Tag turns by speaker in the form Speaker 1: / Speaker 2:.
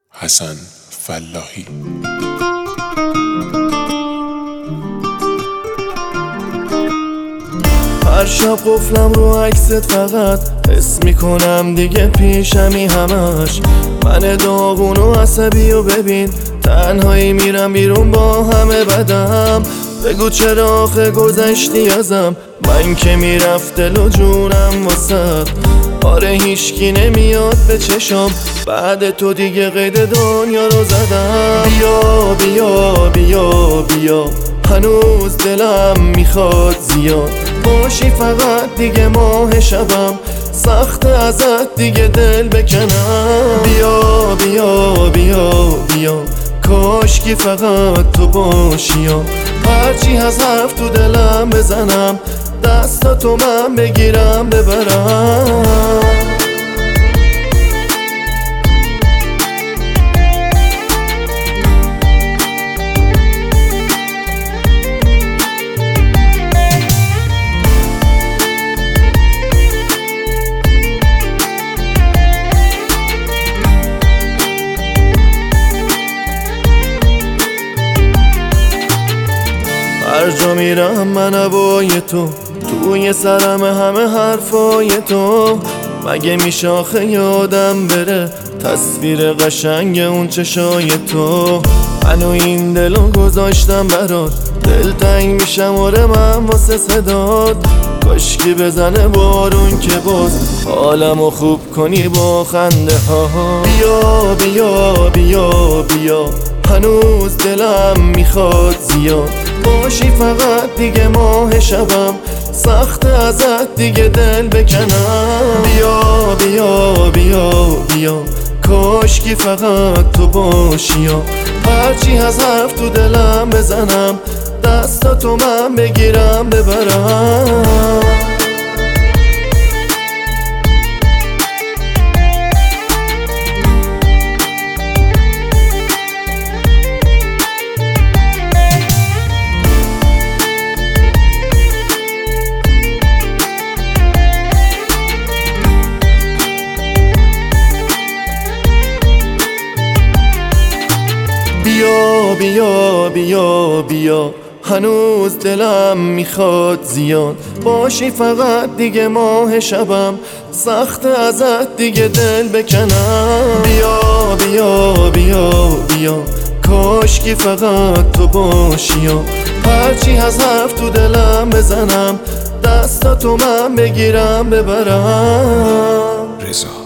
Speaker 1: حسن فلاحی.
Speaker 2: هر شب قفلم رو عکست فقط حس میکنم دیگه پیشمی همش. من داغون و عصبی و ببین تنهایی میرم بیرون با همه بدم. بگو چرا آخه گذشتی ازم، من که میرفت دل و جونم واسد. آره هیچکی نمیاد به چشام، بعد تو دیگه قید دنیا رو زدم. بیا بیا بیا بیا هنوز دلم میخواد زیاد باشی، فقط دیگه ماه شبم سخت ازت دیگه دل بکنم. بیا بیا بیا بیا کاشکی فقط تو باشی، هرچی از حرف تو دلم بزنم دستاتو من بگیرم ببرم. هر جا میرم من هوای تو، توی سرم همه حرفای تو. مگه میشه آخه یادم بره تصویر قشنگ اون چشای تو. منو این دلو گذاشتم برات، دلتنگ میشم آره من واسه صدات. کاشکی بزنه بارون که باز حالمو خوب کنی با خنده ها. بیا بیا بیا بیا هنوز دلم میخواد زیاد باشی، فقط دیگه ماه شبم سخت ازت دیگه دل بکنم. بیا بیا بیا بیا کاشکی فقط تو باشی، هرچی از حرف تو دلم بزنم دستاتو من بگیرم ببرم. بیا بیا بیا بیا هنوز دلم میخواد زیاد باشی، فقط دیگه ماه شبم سخت ازت دیگه دل بکنم. بیا بیا بیا بیا کاشکی فقط تو باشی، هرچی از حرف تو دلم بزنم دستاتو من بگیرم ببرم.
Speaker 1: رضا